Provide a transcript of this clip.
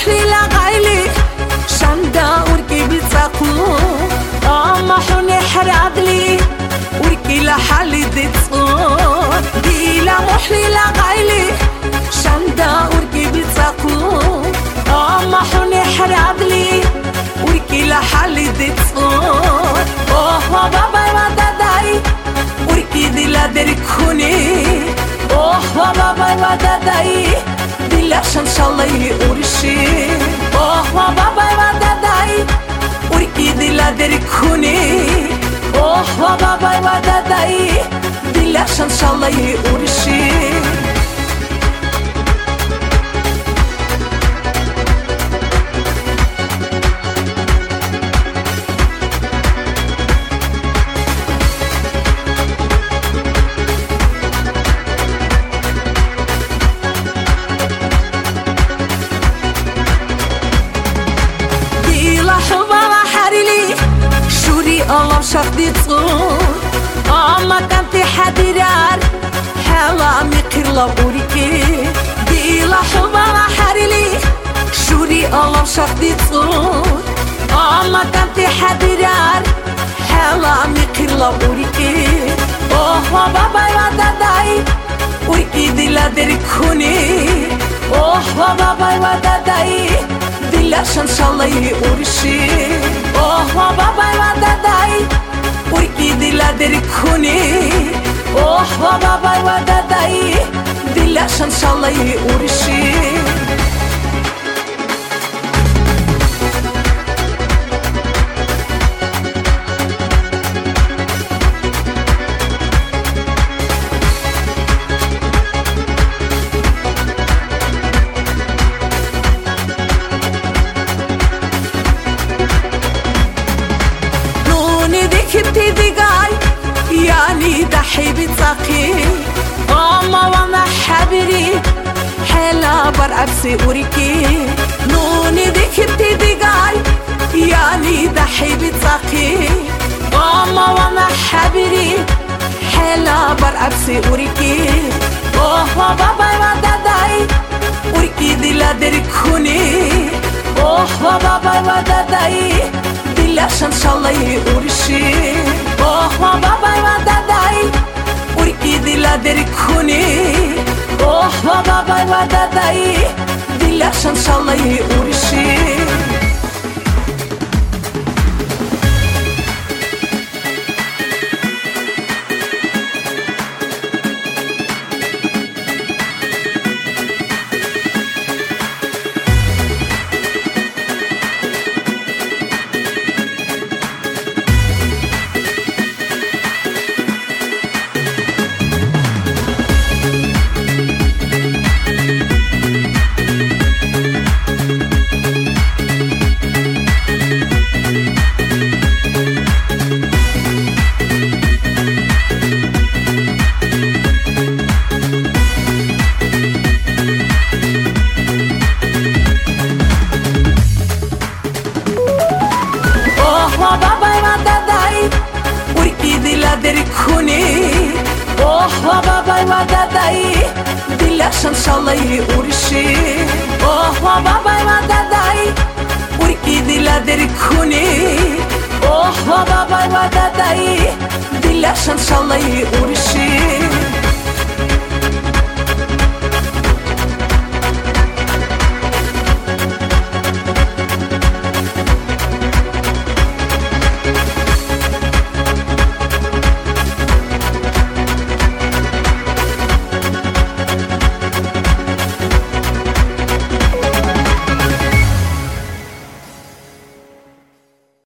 محلي لغايلي شندا وركي بتساقو أما حوني حرادلي وركي لحالي ديتصور ديلا محلي لغايلي شندا وركي بتساقو أما حوني حرادلي وركي لحالي ديتصور أوه بابا وداداي وركي ديلا دركوني أوه بابا وداداي عشان شالله ورشي اوه بابا وداداي وركي دلا دركوني اوه بابا وداداي دل عشان شالله ورشي الله شخدي تصور أما كنتي حديرار حالا ميقير لابوريكي ديلا حبا حاريلي شوري الله شخدي تصور أما كنتي حديرار حالا ميقير لابوريكي أوه بابا وداداي وركي ديلا دركوني أوه بابا وداداي دل عشان شالله ورشي اوه بابا وداداي وركي دلا دركوني اوه بابا وداداي دل عشان شالله ورشي كبتي دقاي يعني دحي بتساقي أما وانا حبري حلا برأبسي أوريكي نوني دي كبتي دقاي يعني دحي بتساقي أما وانا حبري حلا برأبسي أوريكي أوه بابا وداداي أوريكي دلا دركوني أوه بابا وداداي عشان شالله ورشي اوه بابا وداداي وركي دلا دركوني اوه بابا وداداي دل عشان شالله ورشي دركوني اوه بابا وداداي دل عشان شالله ورشي اوه بابا وداداي وركي دلا دركوني اوه بابا وداداي دل عشان شالله ورشي